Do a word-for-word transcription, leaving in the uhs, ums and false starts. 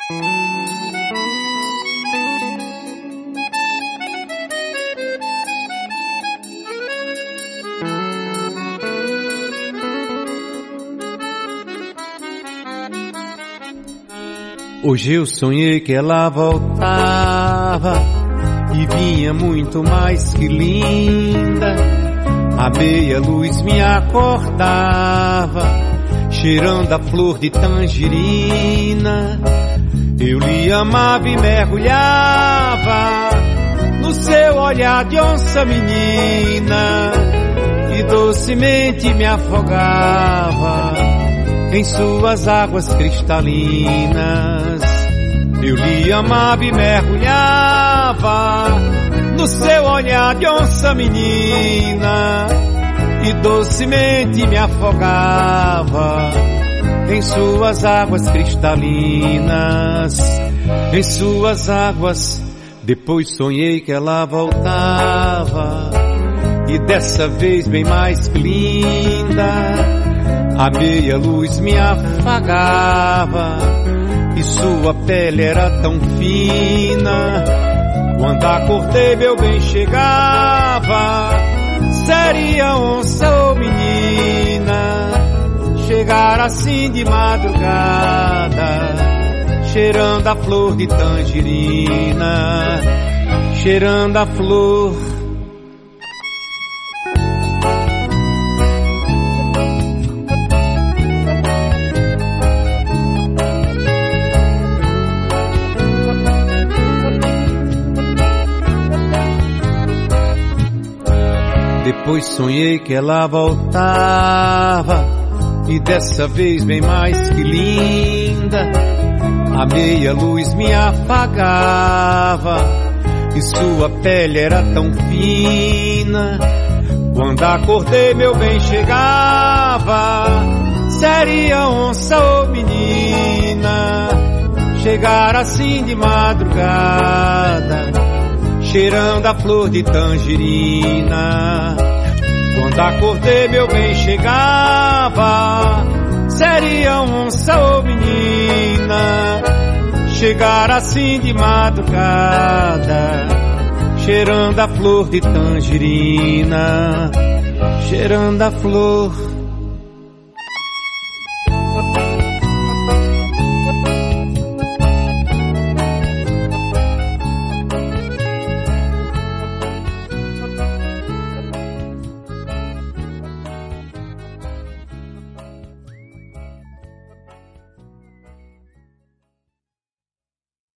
Hoje eu sonhei que ela voltava e vinha muito mais que linda. A meia luz me acordava, cheirando a flor de tangerina. Eu lhe amava e mergulhava no seu olhar de onça menina, e docemente me afogava em suas águas cristalinas. Eu lhe amava e mergulhava no seu olhar de onça menina, e docemente me afogava em suas águas cristalinas, em suas águas. Depois sonhei que ela voltava, e dessa vez bem mais que linda. A meia luz me afagava e sua pele era tão fina. Quando acordei meu bem chegava, seria onça ou menina. Chegar assim de madrugada, cheirando a flor de tangerina, cheirando a flor. Depois sonhei que ela voltava, e dessa vez bem mais que linda. A meia luz me afagava e sua pele era tão fina. Quando acordei meu bem chegava, seria onça ou menina. Chegar assim de madrugada, cheirando a flor de tangerina. Quando acordei meu bem chegava, seria onça ou menina. Chegar assim de madrugada, cheirando a flor de tangerina, cheirando a flor.